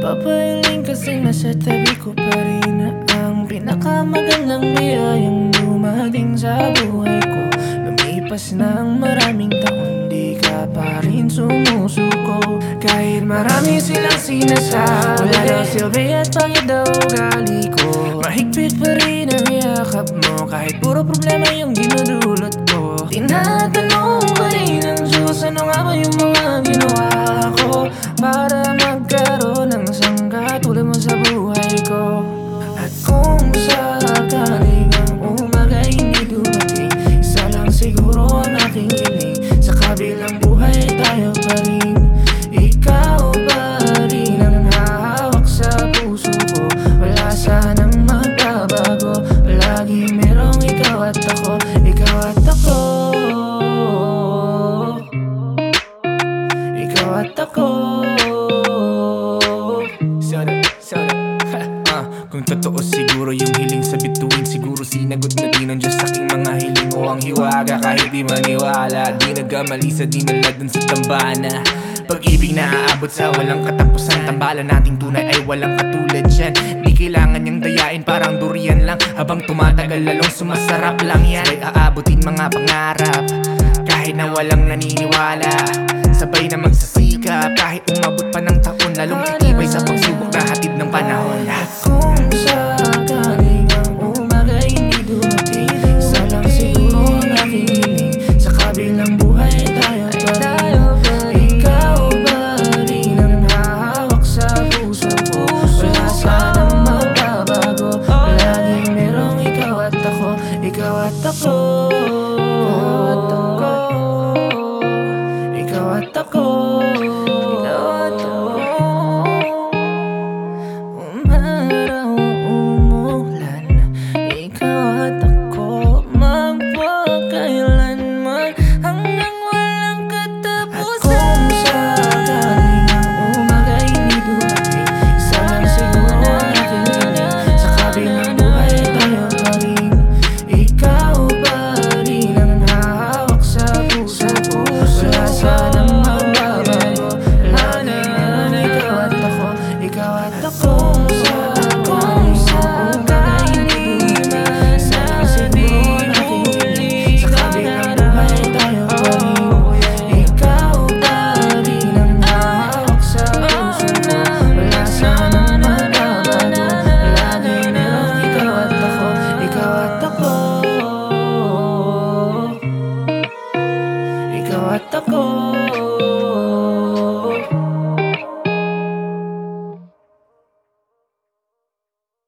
Napapahiling kasing nasa tabi ko pa rin ang pinakamagandang biyayang dumating sa buhay ko. Lumipas na ang maraming taon, di ka pa rin sumusuko. Kahit marami silang sinasabi, wala daw silbi at pangit daw ugali ko. Mahigpit pa rin ang yakap mo, kahit puro problema yung dinudulot ko. Tinatanong pa rin ang Diyos, ano nga ba yung mga ginawa ko para magkaroon ng isang katulad mo sa buhay ko. At kung sakaling ang umaga hindi dumating, isa lang siguro ang aking hiling, sa kabilang buhay tayo pa rin. Ikaw pa rin ang hahawak sa puso ko, wala sanang magbabago. Palagi merong ikaw at ako, ikaw at ako, ikaw at ako. Kung totoo siguro yung hiling sa bituin, siguro sinagot na din ng Diyos sa aking mga hiling o ang hiwaga. Kahit di maniwala, di nagkamali sa dinala dun sa dambana. Pag-ibig na aabot sa walang katapusan, tambalan nating tunay ay walang katulad dyan. Di kailangan niyang dayain, parang durian lang. Habang tumatagal lalong sumasarap lang yan. Sabay aabutin mga pangarap, kahit na walang naniniwala. Sabay na magsasikap, kahit umabot pa ng taon, lalong titibay sa pagsubok na hatid ng panahon. Kung sakaling ang umaga hindi dumating, isa lang siguro ang aking hiling, sa kabilang buhay tayo pa rin. Ikaw pa rin ang hahawak sa puso ko, wala sanang magbabago. Palaging merong ikaw at ako, ikaw at ako, ikaw at ako, ikaw at ako. Umaraw, umulan, ikaw at ako, magpakailanman, hanggang walang katapusan. At kung sakaling ang umaga hindi dumating, isa lang siguro ang aking hiling, sa kabilang buhay tayo pa rin. Ikaw pa rin ang hahawak sa puso ko, wala sanang magbabago. Palagi merong ikaw at ako, ikaw at ako. Kung sakaling hindi dumating, isa lang siguro ang aking hiling, sa kabilang buhay tayo pa rin. Ikaw pa rin ang hahawak sa puso ko, wala sanang magbabago. Palagi merong ikaw at ako, ikaw at ako, ikaw at ako.